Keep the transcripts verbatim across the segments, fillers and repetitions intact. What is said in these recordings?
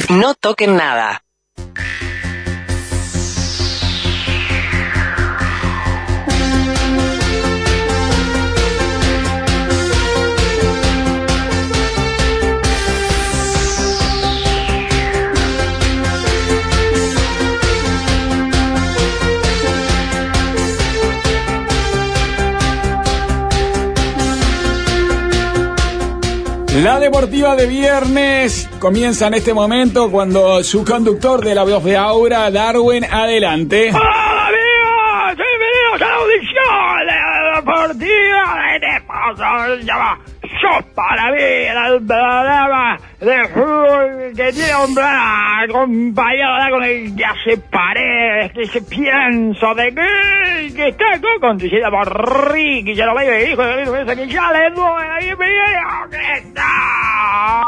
No toquen nada. La deportiva de viernes comienza en este momento cuando su conductor de la voz de Aura, Darwin, adelante. ¡Hola amigos! Bienvenidos a la audición de la deportiva de este paso. Se llama Yo para mí, el programa de fútbol que tiene un gran compañero con el que hace paredes, que se pienso de que, que está conducida por Ricky, ya lo veo, hijo de Ricky, que ya le doy la bienvenida, que está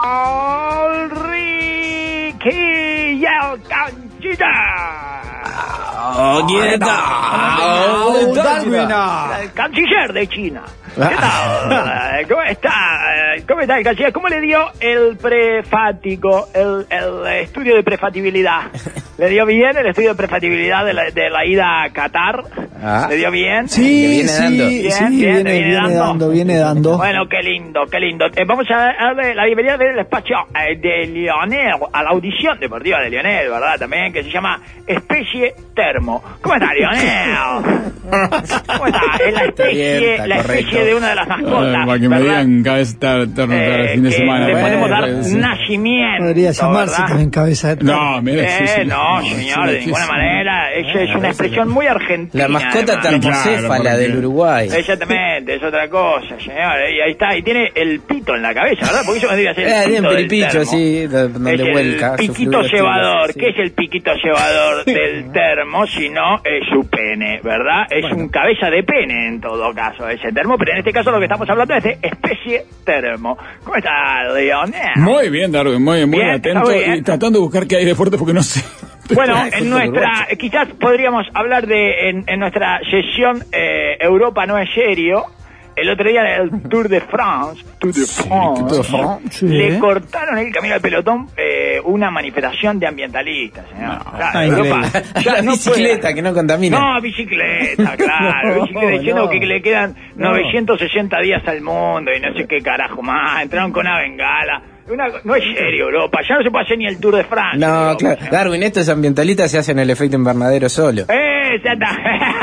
Ricky y el Canchita. ¿Quién está? Darwin, el canciller de China. ¿Qué tal? ¿Cómo está? ¿Cómo está el canciller? ¿Cómo le dio el prefático, el, el estudio de prefatibilidad? ¿Le dio bien el estudio de prefatibilidad de la, de la ida a Qatar? Ah. ¿Le dio bien? Sí, viene sí, dando. sí, Bien, viene, bien, viene, viene dando. dando, viene dando. Bueno, qué lindo, qué lindo. Eh, vamos a darle la bienvenida del espacio eh, de Lionel, a la audición deportiva de Lionel, ¿verdad? También, que se llama Especie Termo. ¿Cómo está, Lionel? ¿Cómo está? Es la especie, Bien, está la especie correcto. de una de las mascotas, Para que me ¿verdad? digan cabeza terno Eh, cada fin de que semana. le podemos dar Bueno, sí. nacimiento, Podría llamarse ¿verdad? también cabeza de termo. No, mira, sí, Eh, sí. no, señor, de ninguna manera. Esa es una expresión muy argentina. La mascota además. termocéfala Claro, del Uruguay. Exactamente, es otra cosa, señor. Y ahí está, y tiene el pito en la cabeza, ¿verdad? Porque eso vendría a ser el Eh, pito bien del peripicho, termo. sí, donde Es el vuelca. su piquito fluido llevador. estilo, ¿Qué sí. es el piquito llevador del termo? Si no, es su pene, ¿verdad? Es un cabeza de pene en todo caso, ese termo. Pero en este caso lo que estamos hablando es de especie termo. ¿Cómo está, Leonel? Muy bien, Darwin, muy, muy Bien, atento está bien. y tratando de buscar qué hay de fuerte porque no sé. Bueno, Ay, en fútbol nuestra, uruguayo. quizás podríamos hablar de, en, en nuestra sesión eh, Europa no es serio, el otro día del Tour de France, Tour de France, Tour de France, sí. le cortaron el camino al pelotón eh, una manifestación de ambientalistas, señor. No. Claro, Ah, Europa, increíble. ya La no bicicleta puede- que no contamina. No, bicicleta, claro. No, bicicleta diciendo no. que le quedan No. novecientos sesenta días al mundo y no sé qué carajo más. Entraron con una bengala. Una, no es serio, Europa. Ya no se puede hacer ni el Tour de Francia. No, Europa, claro. señor. Darwin, estos ambientalistas se hacen el efecto invernadero solo. ¡Eh! Ya está.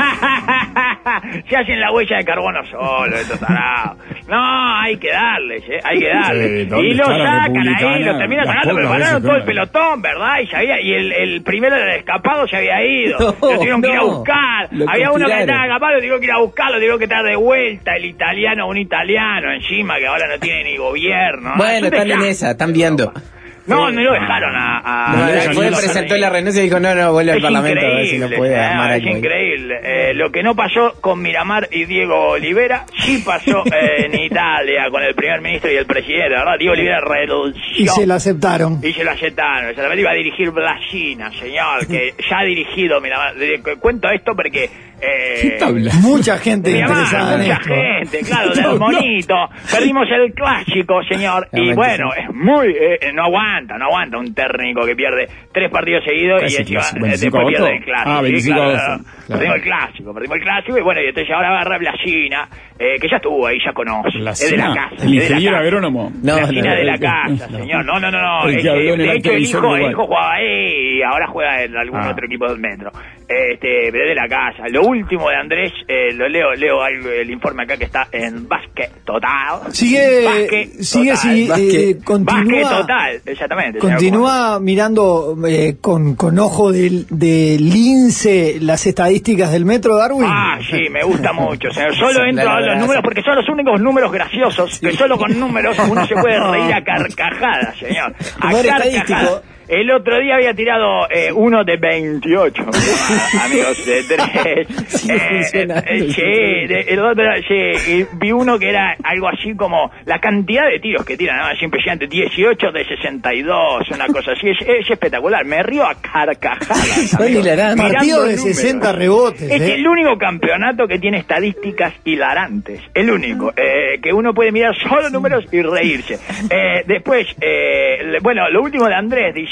Se hacen la huella de carbono solo, estos tarados. No, hay que darles, ¿eh? Hay que darles. Sí, ¿dónde y lo está la sacan ahí, republicana? lo terminan Las sacando, pocas prepararon veces todo el que- pelotón, ¿verdad? Y, se había, y el, el primero del escapado se había ido. No, lo tuvieron que ir a no. buscar. Lo Había uno que conspiraron. estaba escapado, lo tuvieron que ir a buscar, lo tuvieron que traer de vuelta. El italiano, un italiano encima, que ahora no tiene ni gobierno. Bueno, Es un están en desastre, esa, están viendo. Europa. No, no lo dejaron a... a No, a- eso fue, no lo presentó ahí. la renuncia y dijo, no, no, vuelve al Es Parlamento a ver si increíble, lo puede eh, armar es algo. increíble. Eh, lo que no pasó con Miramar y Diego Olivera, sí pasó eh, en Italia con el primer ministro y el presidente, ¿verdad? Diego Olivera renunció. Y se lo aceptaron. Y se lo aceptaron. Exactamente, iba a dirigir Blasina, señor, que ya ha dirigido Miramar. De- que- Cuento esto porque... Eh, ¿Qué tabla? Mucha gente Miramar, interesada en mucha esto. gente, claro, No, del no. monito. Perdimos el clásico, señor. Y Realmente bueno, sí. es muy... eh, no aguanta, no aguanta un técnico que pierde tres partidos seguidos Casi y encima clásico, eh, veinticinco después pierde agosto. el clásico. Ah, Sí, veinticinco claro, agosto, claro. claro. Perdimos el clásico, perdimos el clásico y bueno, y entonces ahora agarra Blasina, eh, que ya estuvo ahí, ya conoce. Es de la Blasina, casa. el es de la ingeniero casa. agrónomo. No, Blasina no, de la el- casa, no. señor. No, no, no, no. El Es que que, habló en el de acto hecho, el del hijo, Uruguay. el hijo jugaba ahí y ahora juega en algún Ah. otro equipo del Metro. Este, pero es de la casa. Lo último de Andrés, eh, lo leo, leo algo, el informe acá que está en Basket Total. Sigue, Basket sigue, Total. sí, eh, Basket- continúa. Basket Total, exactamente. señor Continúa mirando eh, con, con ojo del de lince las estadísticas del Metro, Darwin. Ah, sí, me gusta mucho, señor. Solo Sí, entro la a los verdad, números sí. porque son los únicos números graciosos que solo con números uno se puede reír a carcajadas, señor. A Como era carcajadas. estadístico. El otro día había tirado eh, uno de veintiocho, amigos, de tres. Sigue funcionando. eh, sí, de- el otro, sí, y vi uno que era algo así como la cantidad de tiros que tiran, ¿no? Así impresionante, dieciocho de sesenta y dos, una cosa así, es, es espectacular, me río a carcajadas. Son amigos, hilarantes. mirando Partido de números. sesenta rebotes. Es eh. el único campeonato que tiene estadísticas hilarantes. El único. Eh, que uno puede mirar solo números y reírse. Eh, después, eh, le- bueno, lo último de Andrés dice,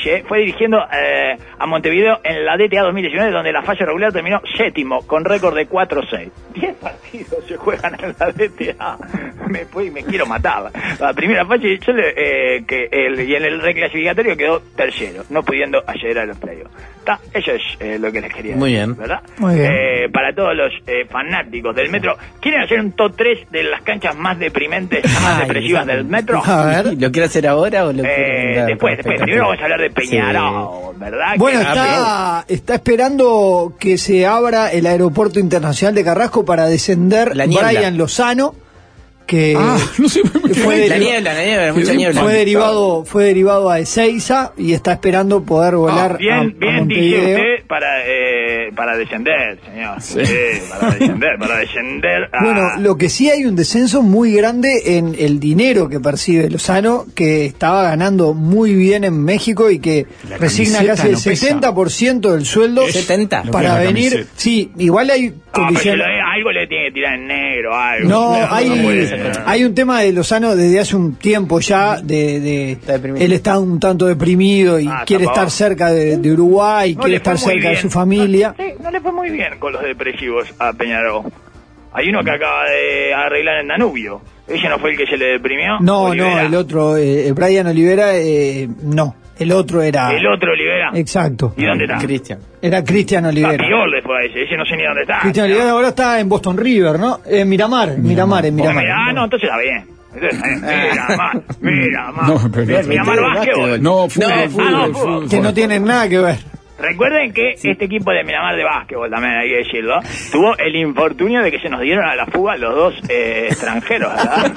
Valle fue dirigiendo eh, a Montevideo en la D T A dos mil diecinueve, donde la fase regular terminó séptimo, con récord de cuatro seis. diez partidos se juegan en la D T A. Me, pues, me quiero matar. La primera fase, yo le, eh, que el, y en el reclasificatorio quedó tercero, no pudiendo acceder a los playoffs. Ta, eso es eh, lo que les quería decir. Muy bien. ¿Verdad? Muy bien. Eh, para todos los eh, fanáticos del metro, ¿quieren hacer un top tres de las canchas más deprimentes, más Ay, depresivas del metro? A ver. ¿Lo quiero hacer ahora o lo quiero Eh, dar después, por después. Primero vamos a hablar de expectativa? Peñarol, Sí. ¿verdad? Bueno, Que- está, está esperando que se abra el aeropuerto internacional de Carrasco para descender La niebla. Brian Lozano, que Ah, no sé, me fue quedé- de- La niebla, la niebla, mucha Quedé niebla. fue derivado fue derivado a Ezeiza y está esperando poder volar a, Bien, a bien dice Montevideo. usted para, eh, para descender, señor. Sí. Sí, para descender, para descender a... Bueno, lo que sí hay un descenso muy grande en el dinero que percibe Lozano, que estaba ganando muy bien en México y que La resigna camiseta casi el no pesa. setenta por ciento del sueldo setenta. Lo para que es la venir. camiseta. Sí, igual hay No, pero se condiciones. lo- algo le tiene que tirar en negro, algo. No, hay, puede ser. hay un tema de Lozano desde hace un tiempo ya, de, de Está deprimido. él está un tanto deprimido y Ah, quiere está estar pa' cerca de, de Uruguay, No quiere le fue estar muy cerca de bien. su familia. No, sí, no le fue muy bien con los depresivos a Peñarol. Hay uno que acaba de arreglar en Danubio. ¿Ese no fue el que se le deprimió? No, Olivera. no, el otro, eh, Brian Olivera, eh, no, el otro era... El otro Olivera. Exacto, ¿Y dónde está? Cristian. era Cristian Está Olivera. peor después de ese. Ese no sé ni dónde está. Cristian Olivera ahora está en Boston River, ¿no? En Miramar, en Miramar, en Bueno, Miramar. mira, ah, no, entonces está bien. Entonces, eh, mira más, mira más. No, pero- Bien, Miramar Pero- Básquetbol. No, fútbol, No, fútbol, ah, no, fútbol, fútbol. Que no tienen nada que ver. Recuerden que este equipo de Miramar de básquetbol, también hay que decirlo, tuvo el infortunio de que se nos dieron a la fuga los dos eh, extranjeros, ¿verdad?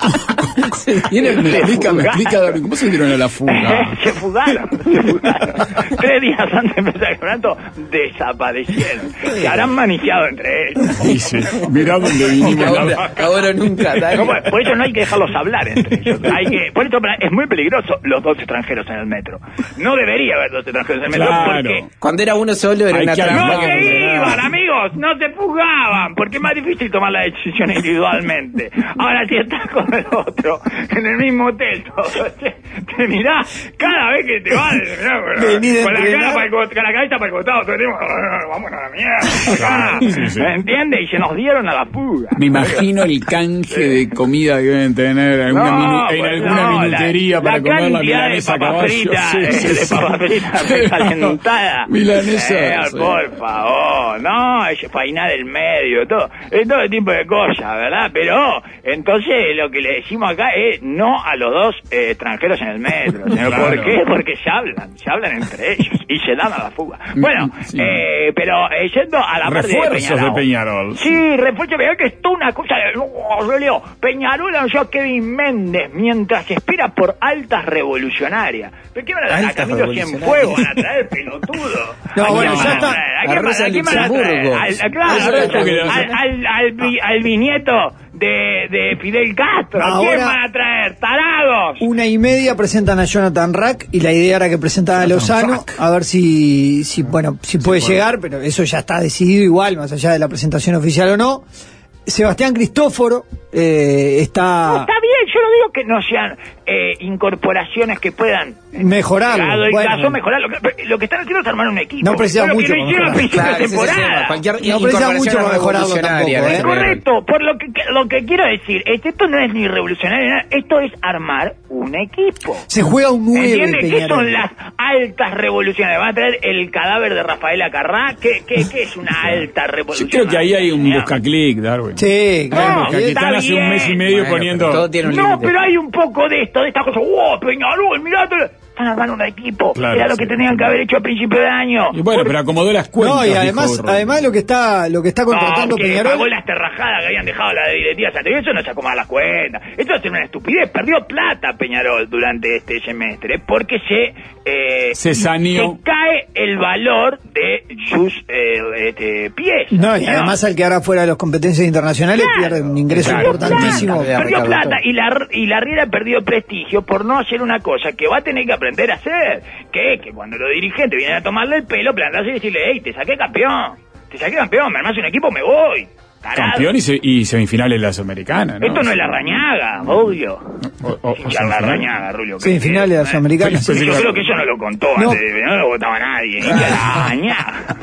Viene, me Se explica, me fugaron. explica, Darwin, ¿cómo se dieron a la fuga? se fugaron, se fugaron. Tres días antes de empezar el campeonato, desaparecieron. Se habrán maniciado entre ellos. Dice, mirá dónde vinimos. Ahora, ahora o nunca. dale. No, por, por eso no hay que dejarlos hablar entre ellos. Hay que, por eso es muy peligroso los dos extranjeros en el metro. No debería haber dos extranjeros en el metro Claro. porque Cuando era uno solo era Hay una que trampa. no armar. se funcionaba. iban, amigos, no se fugaban, porque es más difícil tomar la decisión individualmente. Ahora si estás con el otro, en el mismo hotel, todo, te, te mirás, cada vez que te vas, Vení de con, la entrenar. cara para el, co- con la cabeza para el costado, todo el tiempo, vamos a la mierda. Sí, sí. ¿Me entiendes? Y se nos dieron a la fuga. Me imagino el canje de comida que deben tener en alguna, No, minu- en pues alguna no, minutería la, para la comer la cantidad de milanesa a papas caballo. fritas, Sí, eh, sí, de sí. papas fritas recalentada. Milanesa, Eh, sí. por favor, no, es fainá del medio, todo, es todo tipo de cosas, ¿verdad? Pero, entonces, lo que le decimos acá es no a los dos eh, extranjeros en el metro, señor. Claro. ¿Por qué? Porque se hablan, se hablan entre ellos y se dan a la fuga. Bueno, Sí. eh, pero eh, yendo a la parte de Refuerzos de Peñarol. Peñarol. Sí, refuerzo de Peñarol, que es toda una cosa de... Oh, yo leo, Peñarol anunció a Kevin Méndez mientras espera por altas revolucionarias. ¿Pero qué van a traer? A Altas Camilo revolucionarias. Cienfuegos van a traer, pelotudo. No, ¿A quién bueno, van ya a está. traer? ¿A A quién van- Rosa a quién van a traer? Luxemburgo. Al- a- claro, Eso a es Rosa- porque- al, al, al, bi- al bisnieto de, de Fidel Castro. ¿A quién Ahora- van a traer? ¡Tarados! Una y media presentan a Jonathan Rack y la idea era que presentaran a Lozano, a ver si, si bueno, si puede llegar, pero eso ya está decidido igual, más allá de la presentación oficial o no. Sebastián Cristóforo eh, No, está está bien, yo no digo que no sean eh, incorporaciones que puedan mejorarlo. Dado el Bueno, caso, mejorar. Lo que, lo que están haciendo es armar un equipo. No precisa Pero mucho que no para hicieron a mejorar. principio Claro, de ese es el tema. temporada. Cualquier No precisa incorporación mucho para es mejorarlo revolucionaria, tampoco, ¿eh? ¿eh? Correcto, por lo que lo que quiero decir, es que esto no es ni revolucionario, ni nada, esto es armar un equipo. se juega un nueve, ¿Entiendes? ¿Qué Peñarol. son las altas revoluciones? ¿Van a traer el cadáver de Rafael Acarrá? ¿Qué, qué, qué es una alta Yo revolución? creo que ahí hay un buscaclic, Darwin. Sí, claro. No, Que aquí está están hace un bien. mes y medio Bueno, poniendo... pero todo tiene un No, límite. pero hay un poco de esto, de esta cosa. ¡Wow, Peñarol, mirá! te- Están armando un equipo. Claro, Era lo sí. que tenían que haber hecho a principio de año. Y bueno, Por- pero acomodó las cuentas. No, y dijo además, Rubén. además lo que está, lo que está contratando No, que pagó Peñarol. las terrajadas que habían dejado las directivas anteriores, eso no sacó más las cuentas. Esto es una estupidez. Perdió plata Peñarol durante este semestre porque se... Eh, Se saneó. se cae el valor de sus eh, este, piezas. No, y además al quedar afuera de las competencias internacionales Claro. pierde un ingreso Perdió importantísimo. plata, Claro. perdió Ricardo, plata todo. y la, y la Riera perdió prestigio por no hacer una cosa que va a tener que aprender a hacer, que es que cuando los dirigentes vienen a tomarle el pelo, plantarse y decirle, hey, te saqué campeón, te saqué campeón, me armás un equipo, me voy. Campeón y, se, y semifinales de la Sudamericana, ¿no? Esto no es la Rañaga, obvio. O, o, Sí, ya la Rañaga, Rulio. Semifinales de la Sudamericana. Sí, sí, Yo sí. creo que eso no lo contó No. antes, de- no lo votaba nadie. Hincha de la Rañaga.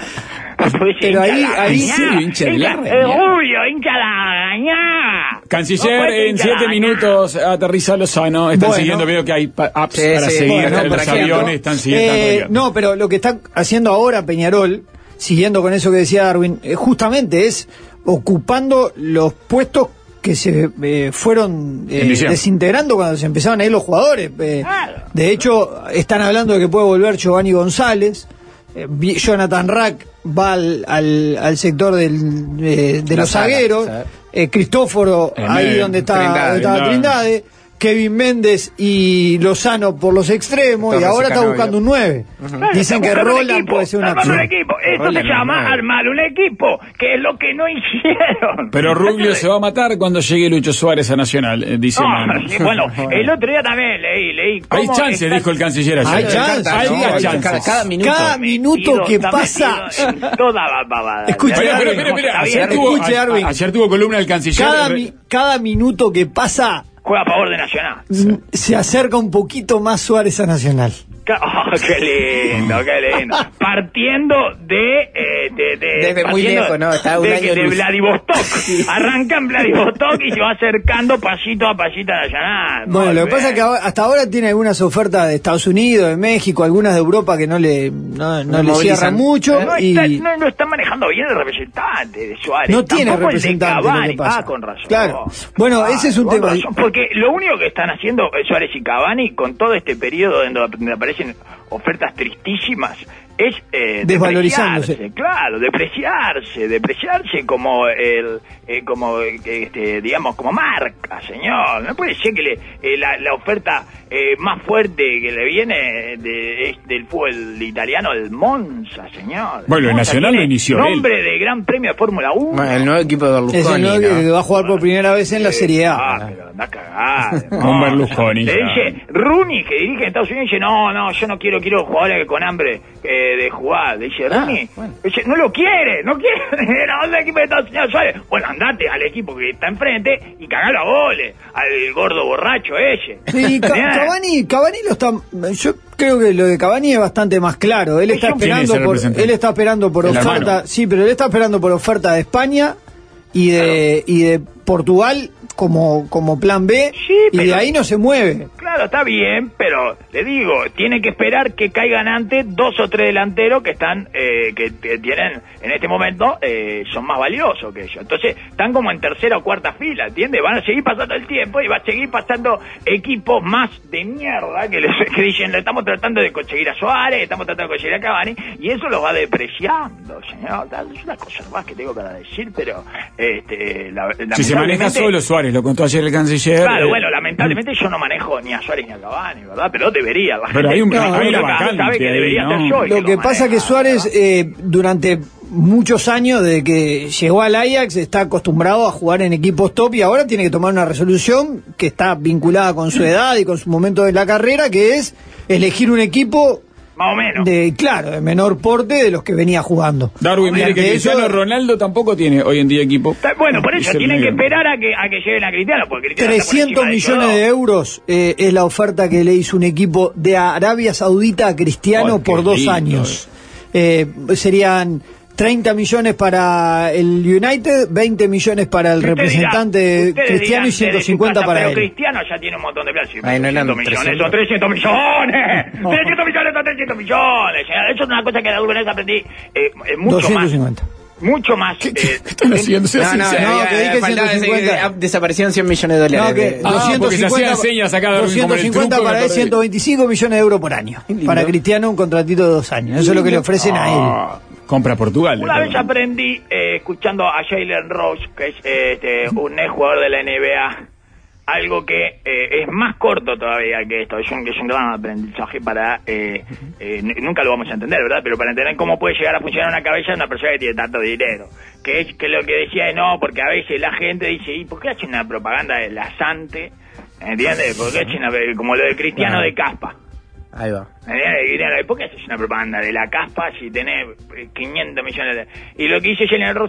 Pero ahí- ahí sí, hincha de la Hincha- Rañaga. eh, Rubio, hincha de la Rañaga. Canciller, No puede ser en hincha de la siete Rañaga. minutos aterriza Lozano. Están Bueno. siguiendo, veo que hay pa- apps Sí, para sí, seguir bueno, en por los ejemplo. aviones. Están siguiendo. Eh, no, pero lo que está haciendo ahora Peñarol, siguiendo con eso que decía Darwin, eh, justamente es ocupando los puestos que se eh, fueron eh, En diciembre. desintegrando cuando se empezaban a ir los jugadores. Eh, Claro. de hecho, están hablando de que puede volver Giovanni González. eh, Vi- Jonathan Rack va al, al, al sector del, eh, de La los saga, zagueros. saga. eh, Cristóforo, En ahí medio, donde está Trindade, estaba Trindade. Trindade. Kevin Méndez y Lozano por los extremos. Torres y ahora y está Canovio. buscando un nueve. Claro, Dicen está que buscando un Roland equipo, puede ser una está armando un opción. equipo. Esto Roland se no es llama nada. armar un equipo, que es lo que no hicieron. Pero Rubio se va a matar cuando llegue Lucho Suárez a Nacional, eh, dice No, Manu. sí, bueno, el otro día también leí, leí. Hay cómo chance, está- dijo el canciller ayer. Hay chance, Hay sí, hay chances. Cada, cada minuto. Cada minuto que Está pasa. metido en toda la babada. Escucha, Pero, pero, Darwin, pero, pero, Está ayer, bien, tuvo, escuche, a- Darwin. a- ayer tuvo columna el canciller. Cada, re- mi- cada minuto que pasa juega a favor de Nacional. mm, se acerca un poquito más Suárez a Nacional. Oh, qué lindo, qué lindo. Partiendo de... Eh, de, de Desde muy partiendo lejos, ¿no? Está a un de, año de luz. Vladivostok. Arranca en Vladivostok y se va acercando pasito a pasito a Nacional. Bueno, Muy lo que bien. pasa es que ahora- hasta ahora tiene algunas ofertas de Estados Unidos, de México, algunas de Europa que no le, no, no No le movilizan. cierran mucho. No y está, no, no está manejando bien el representante de Suárez. No tiene Tampoco representante, el de Cavani. lo que pasa. Ah, con razón. Claro. Bueno, ese es un con tema. razón, porque lo único que están haciendo eh, Suárez y Cavani con todo este periodo donde, donde aparecen ofertas tristísimas es eh, Desvalorizándose. depreciarse, claro, depreciarse, depreciarse como el, eh, como eh, este, digamos, como marca, señor. No puede ser que le, eh, la, la oferta eh, más fuerte que le viene de, es del fútbol italiano, el Monza, señor. Bueno, el Monza Nacional tiene lo inició él. nombre de Gran Premio de Fórmula uno. Bueno, el nuevo equipo de Berlusconi. Es el nuevo que- ¿no? que va a jugar por primera vez en la Serie A. Ah, pero anda cagada. Con Berlusconi, Le ya. dice, Rooney, que dirige en Estados Unidos, dice, no, no, yo no quiero, quiero jugadores con hambre eh, de jugar. Le dice, Ah, Rooney, bueno. dice, no lo quiere, no quiere. Era el equipo de Estados Unidos. Suárez. Bueno, andate al equipo que está enfrente y cagalo a goles, al gordo borracho ese. Sí, Ca- Bien. Cavani, Cavani lo está. Yo creo que lo de Cavani es bastante más claro. Él está ¿Quién es esperando el por, representante? él está esperando por El oferta. hermano. Sí, pero él está esperando por oferta de España y de y de Portugal como como plan B Sí, y de pero- ahí no se mueve. Claro, está bien, pero le digo, tiene que esperar que caigan antes dos o tres delanteros que están, eh, que, que tienen en este momento, eh, son más valiosos que ellos. Entonces, están como en tercera o cuarta fila, ¿entiendes? Van a seguir pasando el tiempo y va a seguir pasando equipos más de mierda que, les, que dicen, le estamos tratando de conseguir a Suárez, estamos tratando de conseguir a Cavani, y eso los va depreciando, señor. Es una cosa más que tengo para decir, pero, este, la, Si se maneja lamentablemente- solo Suárez, lo contó ayer el canciller. Claro, eh, bueno, lamentablemente yo no manejo ni a Suárez ni a Cavani, ¿verdad? Pero debería. La Pero gente- hay un- no, hay uno una acá vacante sabe que ahí, debería ¿no? ser yo el Lo que lo pasa maneja, que Suárez ¿verdad? eh, durante muchos años desde que llegó al Ajax está acostumbrado a jugar en equipos top y ahora tiene que tomar una resolución que está vinculada con su edad y con su momento de la carrera, que es elegir un equipo Más o menos. de, claro, de menor porte de los que venía jugando. Darwin, mire que De eso- Cristiano Ronaldo tampoco tiene hoy en día equipo. Está- Bueno, por eso Es el tienen que medio. esperar a que, a que lleguen a Cristiano, porque Cristiano está por trescientos encima millones todo. de euros eh, es la oferta que le hizo un equipo de Arabia Saudita a Cristiano Ay, qué por dos lindo, años. Eh, serían treinta millones para el United, veinte millones para el Ustedes representante dirán- ustedes Cristiano y dirán ciento desde cincuenta su casa, para pero él. Cristiano ya tiene un montón de plata. Sí, Ay, no eran trescientos millones, trescientos. son trescientos millones. trescientos millones son trescientos millones. señor. Eso es una cosa que en la Urbanés aprendí eh, eh, mucho doscientos más. cincuenta. Mucho más. ¿Qué, eh, qué están haciendo? No, no, Sincero. no, había- que dije faltaba ciento cincuenta. decir que, ah, desaparecieron cien millones de dólares. No, que de- Ah, doscientos porque se cincuenta, hacían señas acá, Darwin, como en el doscientos cincuenta truco, para me él, acordé. ciento veinticinco millones de euros por año. Qué lindo. Para Cristiano un contratito de dos años. Eso es lo que le ofrecen a él. Ah, compra Portugal. Una vez aprendí, eh, escuchando a Jalen Rose, que es eh, este, un ex jugador de la N B A, algo que eh, es más corto todavía que esto, es un, es un gran aprendizaje para, eh, eh, n- nunca lo vamos a entender, ¿verdad? Pero para entender cómo puede llegar a funcionar una cabeza de una persona que tiene tanto dinero. Que es que lo que decía es no, porque a veces la gente dice, ¿y por qué hace una propaganda de lasante? ¿Entiendes? ¿Por qué hace una, como lo de Cristiano Claro. de Caspa? Ahí va. ¿Entiendes? ¿Por qué haces una propaganda de la caspa si tenés eh, quinientos millones de...? Y lo que dice Jalen Rose es,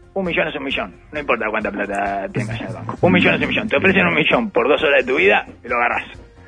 un millón es un millón. No importa cuánta plata tengas en el banco. Un millón es un millón. Te ofrecen un millón por dos horas de tu vida y lo agarrás.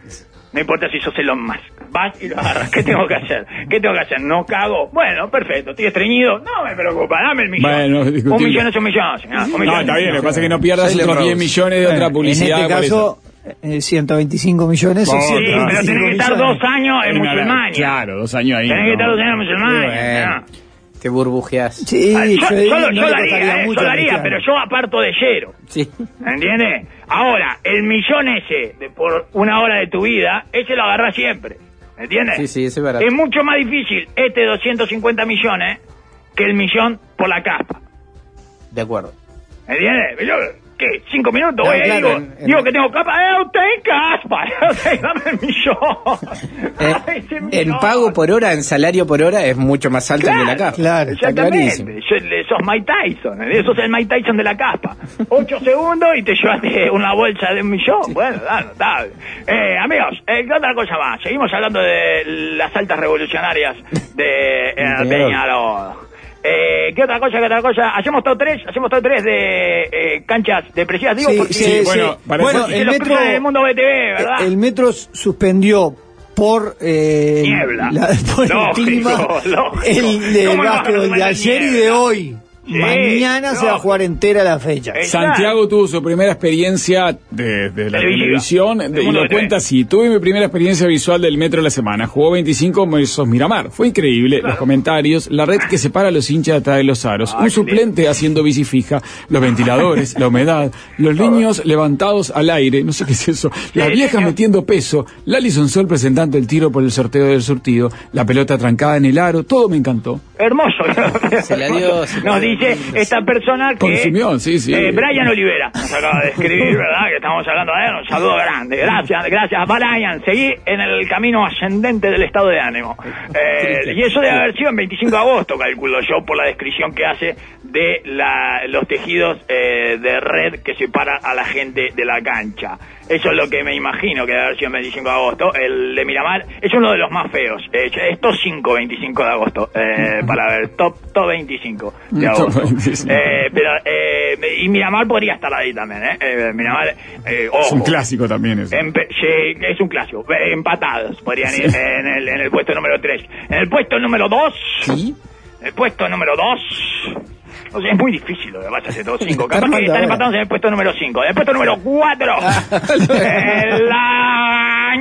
No importa si sos Elon Musk. Vas y lo agarras. ¿Qué tengo que hacer? ¿Qué tengo que hacer? ¿No cago? Bueno, perfecto. ¿Estoy estreñido? No me preocupa. Dame el millón. Bueno, un millón es un millón. Señor. Un millón No, está bien. Lo que pasa es que no pierdas Soy otros Rose. diez millones de Bueno, otra publicidad. En este por caso, eh, ciento veinticinco millones. Oh, o Sí, ciento pero veinticinco tenés que estar millones. dos años en Una- Musulmania. Claro, dos años ahí. Tenés que ¿no? estar dos años en Musulmania. Bueno, te burbujeás. Sí, Ah, yo, yo, yo no lo, le yo lo costaría haría, eh, mucho yo lo haría, mezclar. pero yo aparto de cero. Sí. ¿Entiendes? Ahora, el millón ese de por una hora de tu vida, ese lo agarrás siempre. ¿Entiendes? Sí, sí, ese es barato. Es mucho más difícil este doscientos cincuenta millones que el millón por la caspa. De acuerdo. ¿Entiendes? Yo, ¿qué? ¿Cinco minutos? No, Voy ahí, claro, digo, en- en- digo que tengo capa. ¡Eh, usted en caspa! ¡Eh, dame el millón! Eh, Ay, ese en millón. pago por hora, en salario por hora, es mucho más alto Claro, que la caja. claro. Está clarísimo. Exactamente. Yo- le- sos Mike Tyson, ¿eh? Sos el Mike Tyson de la caspa. Ocho segundos y te llevaste una bolsa de un millón. Bueno, da, notable. Eh, amigos, eh, ¿qué otra cosa más? Seguimos hablando de las altas revolucionarias de eh, Peñarol. Eh, ¿Qué otra cosa? ¿Qué otra cosa? Hacemos top tres, hacemos top tres de eh, canchas depresivas, digo, Sí, porque sí, Sí, sí. bueno, para Bueno, eso- se el los metro, cruzan en el mundo B T V, ¿verdad? el metro suspendió por eh, Niebla. la- por el Lógico, clima lógico. el de ¿Cómo no vas a básquetbol de suspender ayer y niebla? de hoy. Sí, Mañana se va a lógico. jugar entera la fecha. Eh, Santiago tuvo su primera experiencia de, de la Televisiva. televisión de- Del y mundo lo de T V. cuenta así. Tuve mi primera experiencia visual del metro de la semana. Jugó veinticinco Moisos Miramar. Fue increíble. Los comentarios, la red que separa a los hinchas atrás de los aros, Ay, un qué suplente haciendo bici fija, los ventiladores, la humedad, los niños levantados al aire, no sé qué es eso, las Sí, viejas señor. metiendo peso, Lalison Sol presentando el tiro por el sorteo del surtido, la pelota trancada en el aro, todo me encantó. Hermoso. Se la dio, se la Nos dio. dice esta persona que... Consumió, sí, sí. Eh, Brian Olivera nos acaba de escribir, ¿verdad? Que estamos hablando de él. Un saludo grande. Gracias, gracias, Brian. Seguí en el camino ascendente del estado de ánimo. Eh, y eso debe haber sido en veinticinco de agosto, calculo yo, por la descripción que hace de la, los tejidos eh, de red que separan a la gente de la cancha. Eso es lo que me imagino que debe haber sido en veinticinco de agosto. El de Miramar es uno de los más feos. Eh, estos cinco, veinticinco de agosto. Eh, para ver, top, top veinticinco de Top agosto. veinticinco. Eh, pero, eh, y Miramar podría estar ahí también, ¿eh? eh Miramar, eh, ojo. Es un clásico también eso. Empe- sí, es un clásico. Eh, Empatados podrían ir en el, en el puesto número tres. En el puesto número dos. Sí. El puesto número dos. O sea, es muy difícil lo que pasa a hacer todos cinco. Capaz que Armando, están ahora. empatados en el puesto número cinco. En el puesto número cuatro. La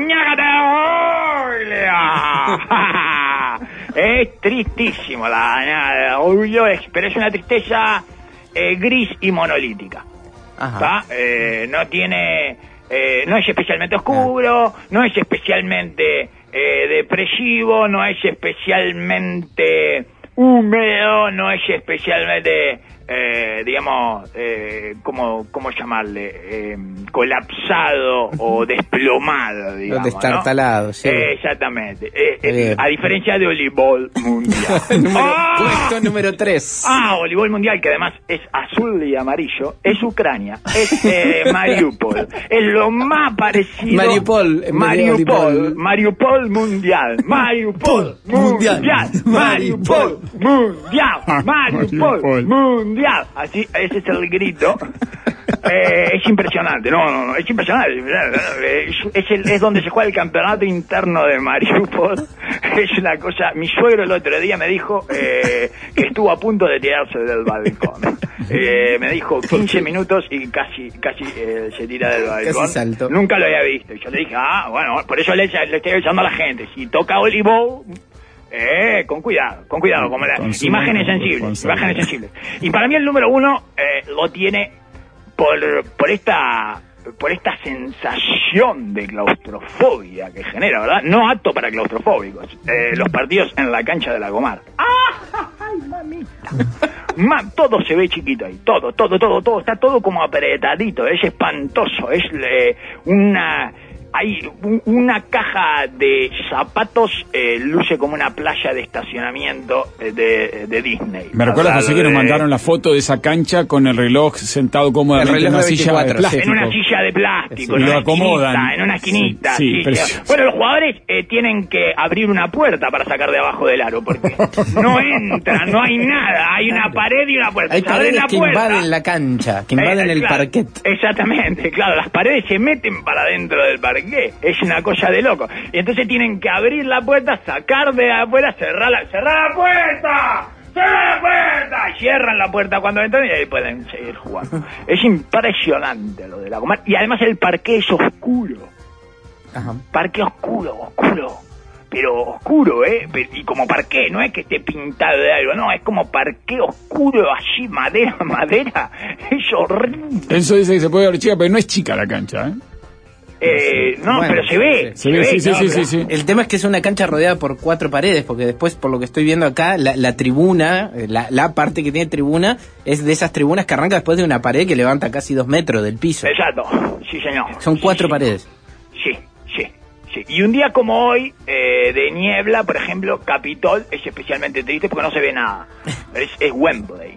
ñaga de Es tristísimo la ñaga de Orgullo, pero es una tristeza eh, gris y monolítica. Ajá. ¿Tá? Eh, no tiene, eh, no es especialmente oscuro, no es especialmente eh, depresivo, no es especialmente húmedo, no es especialmente, eh, digamos, eh, ¿cómo, cómo llamarle? Eh, colapsado o desplomado, digamos, destartalado, ¿no? sí. Eh, exactamente. Eh, eh, Bien. a diferencia de voleibol mundial. Número- ¡Ah! Puesto número tres. Ah, voleibol mundial, que además es azul y amarillo, es Ucrania, es eh, Mariupol, es lo más parecido. Mariupol, en vez de Mariupol, voleibol. Mariupol mundial, Mariupol Mundial. mundial, Mariupol mundial, Mariupol Mariupol. mundial. Así, ese es el grito. Eh, es impresionante, no, no, no, es impresionante. Es, es, el, es donde se juega el campeonato interno de Mariupol. Es una cosa. Mi suegro el otro día me dijo eh, que estuvo a punto de tirarse del balcón. Eh, me dijo quince minutos y casi casi eh, se tira del balcón. Casi saltó. Nunca lo había visto. Y yo le dije, ah, bueno, por eso le, le estoy avisando a la gente. Si toca voleibol. Eh, con cuidado, con cuidado, como las Consumo imágenes con sensibles, responsabilidad. imágenes sensibles. Y para mí el número uno eh, lo tiene por, por esta por esta sensación de claustrofobia que genera, ¿verdad? No apto para claustrofóbicos. Eh, los partidos en la cancha de la Gomar. ¡Ah! ¡Ay, mamita! Ma, todo se ve chiquito ahí, todo, todo, todo, todo, está todo como apretadito, es espantoso, es eh, una... hay un, una caja de zapatos, eh, luce como una playa de estacionamiento eh, de, de Disney. Me recuerda, José, que nos de... mandaron la foto de esa cancha con el reloj sentado cómodamente en una silla de plástico. En una silla de plástico, en lo una acomodan. esquinita, en una esquinita. Sí, Sí, sí, sí. Bueno, los jugadores eh, tienen que abrir una puerta para sacar de abajo del aro, porque no entran, no hay nada, hay una pared y una puerta. Hay Se abre paredes la que puerta, invaden la cancha, que invaden Eh, el claro, parquet. Exactamente, claro, las paredes se meten para dentro del parquet, es una cosa de loco. Y entonces tienen que abrir la puerta, sacar de afuera, cerrar la, cerrar la puerta, cerrar la puerta, cierran la puerta cuando entran y ahí pueden seguir jugando. Es impresionante lo de la Lagomar, y además el parquet es oscuro. Ajá. Parque oscuro, oscuro, pero oscuro, ¿eh? Y como parqué, no es que esté pintado de algo, no, es como parqué oscuro, allí, madera, madera, es horrible. Enzo dice que se puede ver chica, pero no es chica la cancha, ¿eh? Eh, no, Bueno, pero se ve. Se ve, sí, sí, claro, sí, pero- sí, sí. El tema es que es una cancha rodeada por cuatro paredes, porque después, por lo que estoy viendo acá, la, la tribuna, la, la parte que tiene tribuna, es de esas tribunas que arranca después de una pared que levanta casi dos metros del piso. Exacto, sí, señor. Son cuatro Sí, paredes. Sí, sí, sí. Y un día como hoy, eh, de niebla, por ejemplo, Capitol es especialmente triste porque no se ve nada. Es, es Wembley.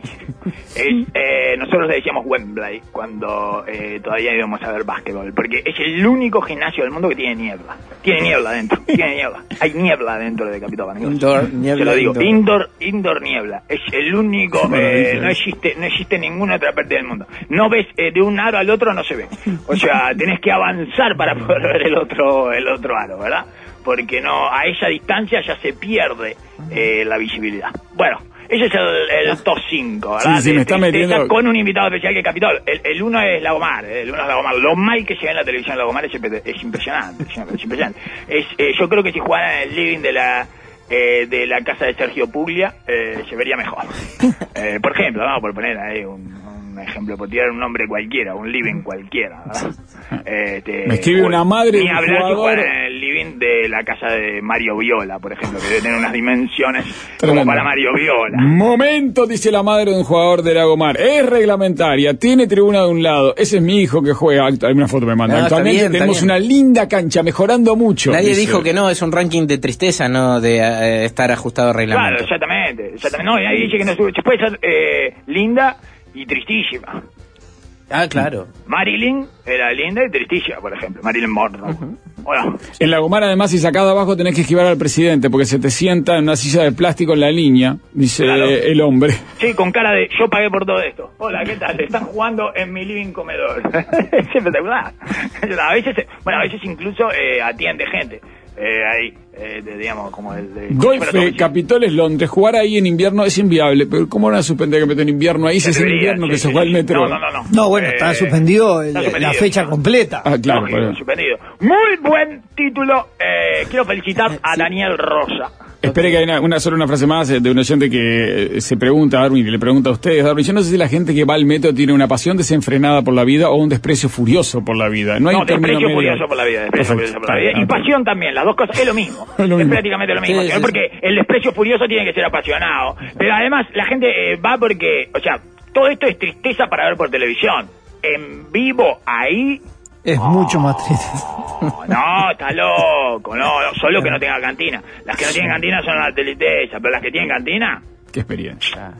Es, eh, nosotros le decíamos Wembley cuando eh, todavía íbamos a ver básquetbol, porque es el único gimnasio del mundo que tiene niebla. Tiene niebla dentro, tiene niebla. Hay niebla dentro de Capitol, amigos. Indoor, niebla, Se lo digo, indoor. indoor, indoor niebla. Es el único, Qué eh, maravilla. no existe, no existe en ninguna otra parte del mundo. No ves eh, de un aro al otro, no se ve. O sea, tenés que avanzar para poder ver el otro, el otro aro, ¿verdad? Porque no, a esa distancia ya se pierde eh, la visibilidad. Bueno, ese es el, el top cinco, ¿verdad? Sí, sí, De me está tristeza, metiendo- con un invitado especial que es Capitol. El, el uno es Lagomar, eh, el uno es Lagomar. Lo mal que se ve en la televisión Lagomar es, impe- es impresionante, es impresionante. Es, eh, yo creo que si jugara en el living de la eh, de la casa de Sergio Puglia, eh, se vería mejor. Eh, por ejemplo, vamos por poner ahí un, un ejemplo, por tirar un nombre cualquiera, un living cualquiera, ¿verdad? Este, Me escribe una madre Ni de un hablar si jugador. jugara en el living de la casa de Mario Viola, por ejemplo, que debe tener unas dimensiones Tremendo. como para Mario Viola. Momento, dice la madre de un jugador de Lagomar. Es reglamentaria, tiene tribuna de un lado. Ese es mi hijo que juega. Actu- Alguna foto me manda. No, está Actualmente bien, está tenemos bien. una linda cancha, mejorando mucho. Nadie dice. dijo que no, es un ranking de tristeza, no de eh, estar ajustado a Claro, reglamento. exactamente, exactamente. No, y nadie dice que no sube. Se puede ser eh, linda y tristísima. Ah, claro. Marilyn era linda y tristísima, por ejemplo. Marilyn Monroe. Bueno, En Lagomar, además, si sacás de abajo, tenés que esquivar al presidente, porque se te sienta en una silla de plástico en la línea, dice Claro. el hombre. sí, con cara de yo pagué por todo esto. Hola, ¿qué tal? Están jugando en mi living comedor. Es espectacular. A veces, bueno, a veces incluso eh, atiende gente. Eh, ahí, eh, de, digamos, como el de... Golf, eh, Capitol es Londres. Jugar ahí en invierno es inviable, pero ¿cómo van a suspender que meten invierno ahí si es en Debería, invierno sí, que se sí, juega el sí. metro? No, no, no. no. No, bueno, está Eh, suspendido, el- está suspendido, la fecha ¿no? Ah, completa. claro. Lógico, claro. suspendido. Muy buen título. Eh, quiero felicitar a Daniel Rosa. Espere que hay una, una solo una frase más eh, de un oyente que eh, se pregunta a Darwin, que le pregunta a ustedes, Darwin, yo no sé si la gente que va al metro tiene una pasión desenfrenada por la vida o un desprecio furioso por la vida. No hay No, un término desprecio medio. furioso por la vida, desprecio Perfecto. furioso por la vida. Y Está, pasión también, las dos cosas, es lo mismo. Es lo Es mismo. prácticamente lo mismo. Sí, sí, sí. Porque el desprecio furioso tiene que ser apasionado. Pero además, la gente eh, va porque, o sea, todo esto es tristeza para ver por televisión. En vivo, ahí, Es mucho más triste. no, no, está loco, no, no, solo que no tenga cantina. Las que no tienen cantina son las telitesas, pero las que tienen cantina, Qué experiencia.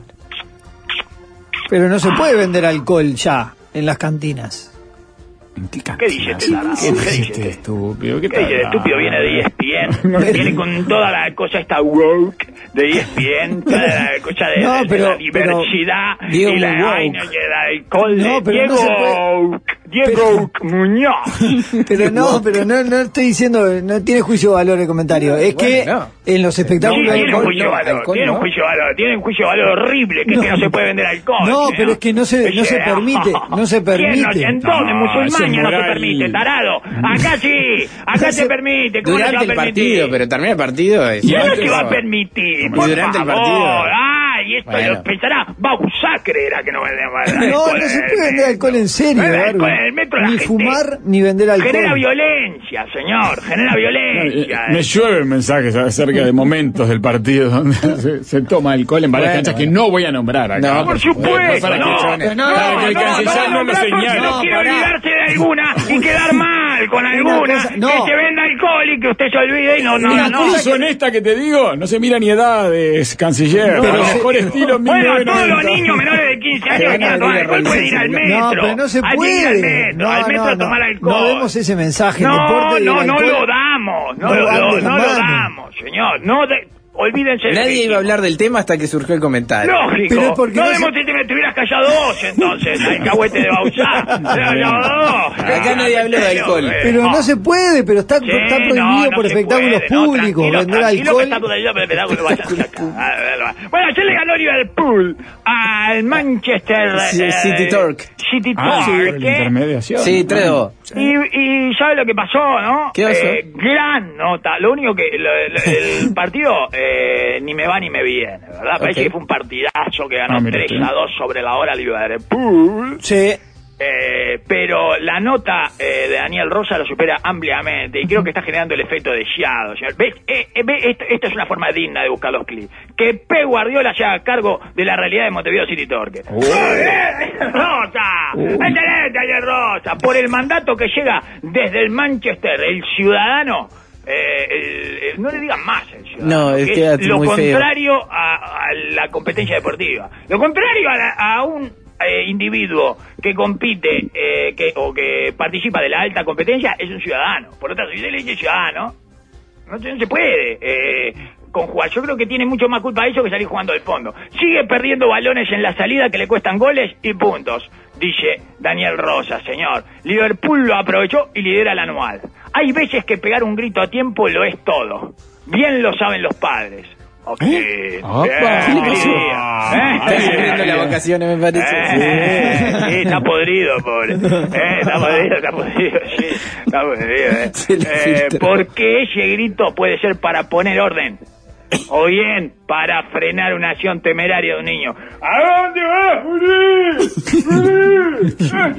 Pero no se puede vender alcohol ya en las cantinas. ¿En qué ¿qué dice este tarado? ¿Qué ¿Qué dice dice este este? estúpido? ¿Qué ¿Qué dice? El tal? estúpido viene de E S P No, N, viene con toda la cosa esta woke de E S P N, toda la cosa de, No, de- de pero- la diversidad pero Diego y la woke. ay, no, y el alcohol de No, pero Diego no se puede- Woke, Diego Muñoz. Pero no, pero no, no estoy diciendo, no tiene juicio de valor el comentario. Es que Bueno, no. en los Sí, espectáculos... tiene un alcohol- juicio de valor, alcohol tiene un no. juicio de valor, tiene un juicio de valor horrible, que es que no se puede vender alcohol. No, ¿sí, pero es que no se- no se permite, no se ¿Quién permite. En No, todo, en eso es musulmaña no se moral. permite, tarado. Acá sí, acá No se se- permite. ¿Cómo no se va Durante a el permitir? partido, pero termina el partido. Es, Y ¿Quién antes- no se va a permitir? Y Por durante el favor. partido. Ay, esto Bueno. lo pensará. Bausacre era que no vendía No, alcohol no se en el puede vender alcohol en serio, metro. Darwin. En el metro la Ni gente fumar ni vender alcohol. genera violencia, señor. Genera violencia. Eh, Me llueven mensajes acerca de momentos del partido donde se, se toma alcohol en varias Bueno, canchas que bueno. no voy a nombrar acá. No, Por supuesto, Para que- no, para que- no, para que el no, canciller no, no nos no, porque señale. no quiero pará. olvidarse de alguna y quedar mal, mal con alguna, cosa, no. que se venda alcohol y que usted se olvide y no, no, Una no. cosa no. honesta que te digo, no se mira ni edades, canciller. No, el pero mejor se- estilo en Bueno, mil novecientos todos los noventa. niños menores de quince años Que que van a quieran tomar venir a alcohol pueden ir al revisarse. metro. No, pero no se Hay que ir al puede. metro, al No, metro no, a tomar no. alcohol. No demos ese mensaje. El No, deporte y el no, no alcohol- lo damos, no, no lo, van lo- de la no lo mano. damos, señor. No de- olvídense de Nadie iba a hablar del tema hasta que surgió el comentario. Lógico. Pero es porque no no demos se- si te me estuvieras callado vos, entonces, alcahuete de Bausá. Acá nadie habló de alcohol. Pero no se puede, pero está, Sí, está prohibido no, no por se espectáculos puede, no, públicos, tranquilo, vender tranquilo, que alcohol. está prohibido por espectáculos. Vaya, acá. A ver, va. Bueno, ayer le ganó Liverpool al Manchester Sí, eh, City Torque. City Ah, sí, Torque. por la intermediación. Sí, tres dos. Y, y ¿sabe lo que pasó, no? ¿Qué pasó? Eh, gran nota. Lo único que lo- lo- el partido eh, ni me va ni me viene, ¿verdad? Parece Ok. que fue un partidazo que ganó Ah, mira tres usted. a dos sobre la hora Liverpool. Sí. Eh, pero la nota eh, de Daniel Rosa lo supera ampliamente y creo que está generando el efecto deseado, señor. ¿Ves? Eh, eh, ve, esto, esto es una forma digna de buscar los clics. Que Pep Guardiola se haga cargo de la realidad de Montevideo City Torque. Oh. ¡Muy bien, Rosa! ¡Excelente, Daniel Rosa! Por el mandato que llega desde el Manchester, el ciudadano... Eh, el- el- no le digan más el ciudadano, No, es que que es lo muy feo. contrario a, a la competencia deportiva, lo contrario a, la- a un eh, individuo que compite eh, que, o que participa de la alta competencia es un ciudadano. Por lo tanto, si usted le dice ciudadano, no, se- no se puede eh, conjugar. Yo creo que tiene mucho más culpa de eso que salir jugando al fondo. Sigue perdiendo balones en la salida que le cuestan goles y puntos, dice Daniel Rosa, señor. Liverpool lo aprovechó y lidera el anual. Hay veces que pegar un grito a tiempo lo es todo. Bien lo saben los padres. Ok. ¿Eh? Opa. Bien, ¿Qué le pasó? ¿Eh? Está sufriendo las vacaciones, me parece. Eh, sí, está podrido, pobre. Eh, está podrido, está podrido, sí. Está podrido, eh. Se le Eh, filtra. porque ese grito puede ser para poner orden. O bien, para frenar una acción temeraria de un niño. ¿A dónde vas, Juli? ¡Juli!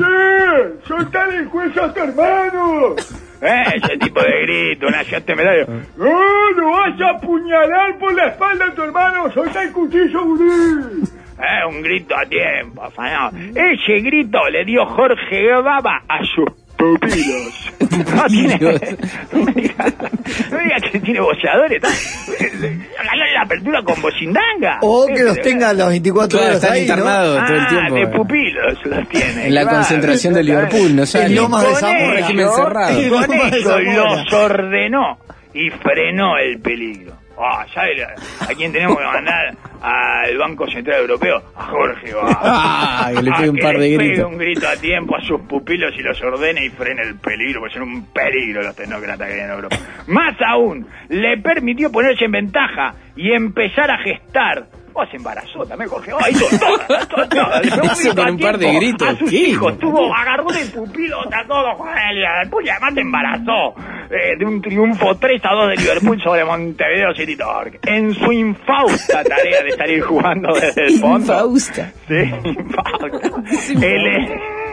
¡Eh, ¡soltale el cuello a tu hermano! Eh, ese tipo de grito, una acción temeraria. ¡No, lo vas a apuñalar por la espalda a tu hermano! ¡Soltá el cuchillo, Juli! Eh, un grito a tiempo, afanado. Ese grito le dio Jorge Baba a sus pupilos. No tiene... No me diga, no me diga que tiene boceadores. Ganó la apertura con bocindanga. O que los tenga las veinticuatro Claro, horas están ahí, ¿no? internados todo el Ah, tiempo. de pupilos los tiene. En la claro, concentración de Liverpool, no sale. En Lomas de Con Zamora. ello, Régimen cerrado. y con En Lomas de ello Zamora. los ordenó y frenó el peligro. Ah, ¿sabe a quién tenemos que mandar? Al Banco Central Europeo, a Jorge Baba. Ah, que le pegue un A par de le pegue gritos. un grito a tiempo a sus pupilos y los ordene y frene el peligro, porque son un peligro los tecnócratas que hay en Europa. Más aún, le permitió ponerse en ventaja y empezar a gestar. Oh, se embarazó también, Jorge. Oh, hizo todo, todo, todo. Le pegó un Eso grito con a un par de tiempo gritos, a sus ¿qué? hijos. Tuvo, agarró del pupilo, sacó los jugadores de Liverpool y además se embarazó eh, de un triunfo tres a dos de Liverpool sobre Montevideo City Torque. En su infausta tarea de salir jugando desde el fondo. Infausta. Sí, infausta. Él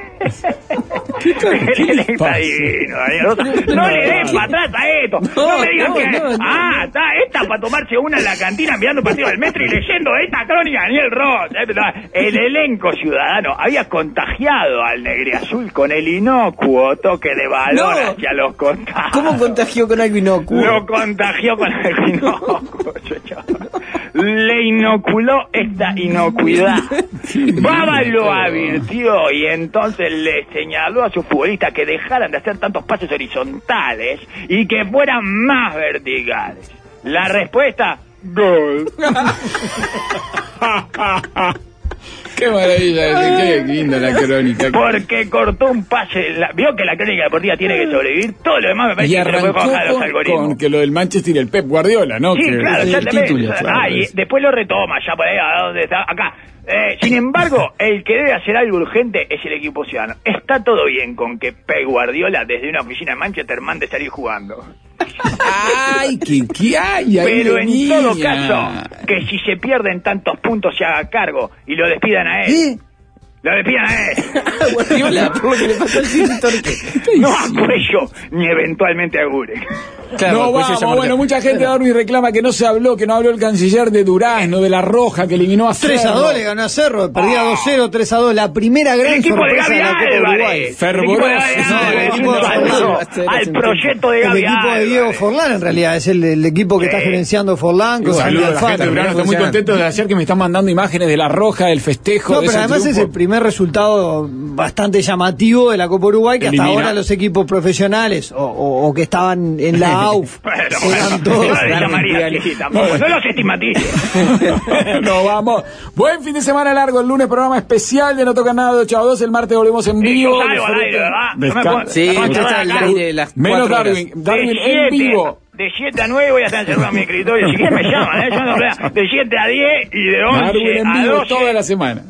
Él está divino, Daniel Rosa. No le den para atrás a esto. No me digan no, que. no, no. Ah, está esta para tomarse una en la cantina mirando el partido del Metro y leyendo esta crónica de Daniel Rosa. El elenco ciudadano había contagiado al Negriazul con el inocuo toque de balón No. hacia los costados. ¿Cómo contagió con algo inocuo? Lo contagió con algo inocuo, señor. Le inoculó esta inocuidad. Baba lo advirtió y entonces le señaló a sus futbolistas que dejaran de hacer tantos pases horizontales y que fueran más verticales. La respuesta, gol. Qué maravilla, qué linda la crónica. Porque cortó un pase. La, vio que la crónica deportiva tiene que sobrevivir. Todo lo demás me parece Y que se le puede arrancó bajar a los con, algoritmos. con que lo del Manchester y el Pep Guardiola, ¿no? Sí, que, claro, el exactamente. título, claro, Ah, y es- después lo retoma, ya por ahí, a dónde está, acá. Eh, sin embargo, el que debe hacer algo urgente es el equipo ciudadano. Está todo bien con que Pep Guardiola, desde una oficina en Manchester, mande salir jugando. Ay, ¿qué, qué hay ahí? Pero de en niña? todo caso, que si se pierden tantos puntos se haga cargo y lo despidan a él. ¿Eh? Lo despidan a él. Guardiola, por lo que le pasó al City Torque. No a Cuello, ni eventualmente a Gure. Claro, no pues ella vamos, marcó. bueno, mucha gente Darwin reclama que no se habló, que no habló el canciller de Durazno, de La Roja, que eliminó a tres a Cerro. dos le ganó a Cerro, perdía dos cero, tres a dos, la primera gran El equipo de sorpresa Gaby de la Copa Álvarez. Uruguay. El equipo de Fervoroso. Gaby No, el Álvarez, equipo de al- Forlán. al proyecto de El Gaby equipo de Diego Álvarez. Forlán en realidad es el, el equipo que está Sí. gerenciando Forlán con Un saludo a Santi la gente de Alfaro. Durazno, estoy muy Funcionando. contento de ayer que me están mandando imágenes de La Roja, del festejo. No, de pero ese además es triunfo. el primer resultado bastante llamativo de la Copa Uruguay, que hasta Elimina. ahora los equipos profesionales o, o- o que estaban en la A U F Bueno, eran bueno, todos. no le llamaría así tampoco, no los estigmatices. No, vamos. Buen fin de semana largo. El lunes programa especial de No Toca Nada de ocho a dos. El martes volvemos en Sí, vivo. yo salgo al aire, ¿verdad? No me Desca- puedo- Sí, no me usted puedo está al acá. aire las Menos cuatro horas. Darwin. Darwin De en siete- vivo. De siete a nueve voy a estar encerrado en mi escritorio. Si quieren me llaman, ¿eh? Yo no, de siete a diez y de Darwin once en a vivo doce. toda la semana.